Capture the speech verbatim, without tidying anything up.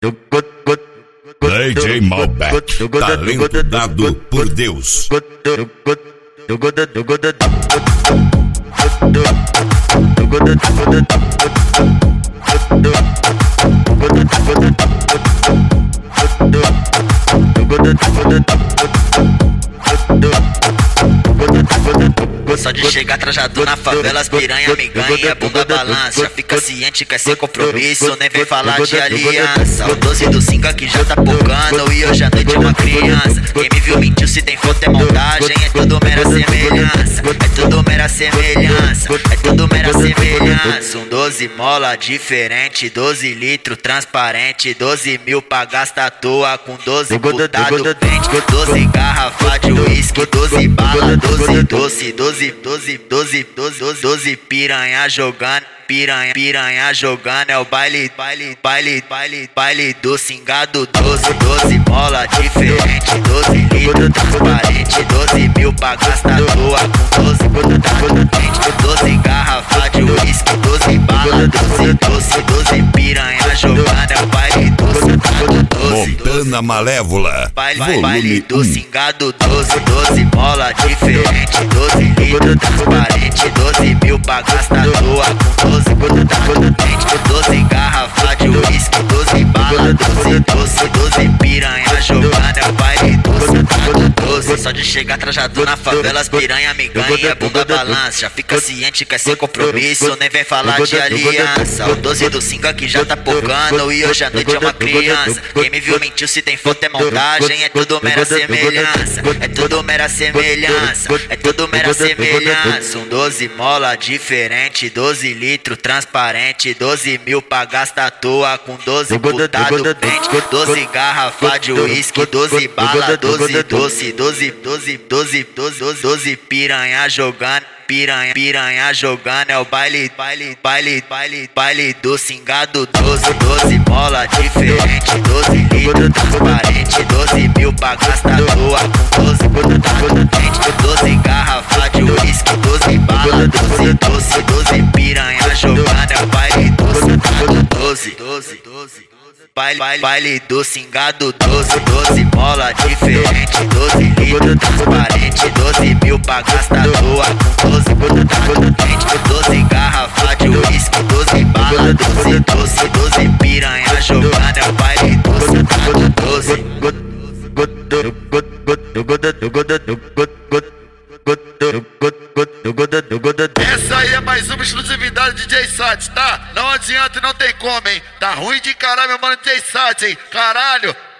D J Malbec, talento dado por Deus. Só de chegar trajado na favela, as piranha me ganha, bunda balança. Já fica ciente que é sem compromisso, nem vem falar de aliança. O doze do cinco aqui já tá pocando e hoje à noite é uma criança. Quem me viu mentiu, se tem foto é montagem, é tudo mera semelhança. É tudo mera semelhança, é tudo mera semelhança. Um doze mola diferente, doze litro transparente, doze mil pra gastar à toa com doze putado pente, doze garrafa de uísque, doze bala, doze doce, doze, doze, doze, doze, doze piranha jogando, piranha, piranha jogando, é o baile, baile, baile, baile, baile do cingado, doze, doze mola diferente, doze litro transparente, doze mil pra gastar à toa com doze putado pente, doze garrafa de uísque, doze bala, doze doce, doze piranha jogando, é o baile do cingado, doze, Montana Malévola, baile, baile do cingado, doze, doze mola diferente, doze litro transparente, doze mil pra gastar à toa com doze putado pente, doze garrafa de uísque, doze bala, doze doce, doze piranha jogando, é o baile do cingado, doze. Só de chegar trajado na favela, as piranha me ganha, bunda balança. Já fica ciente que é sem compromisso, nem vem falar de aliança. O doze do cinco aqui já tá pocando e hoje à noite é uma criança. Quem me viu mentiu, se tem foto é montagem, é tudo mera semelhança. É tudo mera semelhança, é tudo mera semelhança. Um doze mola diferente, doze litro transparente, doze mil pra gastar à toa com doze putado pente, doze garrafa de uísque, doze bala, doze doce, doze, doze, doze, doze, doze piranha jogando, piranha, piranha jogando, é o baile, baile, baile, baile, baile do cingado, doze, doze mola diferente, doze litro transparente, doze mil pra gastar à toa com doze putado pente, doze garrafa de uísque, doze bala, doze doce, doze piranha jogando, é o baile do cingado, doze, doze, doze. Baile, baile, baile do cingado, doze, doze mola diferente, doze litro transparente, doze mil pra gastar à toa com doze putado pente, doze garrafa de uísque, doze bala, doze doce, doze piranha jogando, é o baile do cingado, doze. Essa aí é mais uma exclusividade de D J Sat, tá? Não adianta e não tem como, hein? Tá ruim de caralho, meu mano D J Sat, hein? Caralho!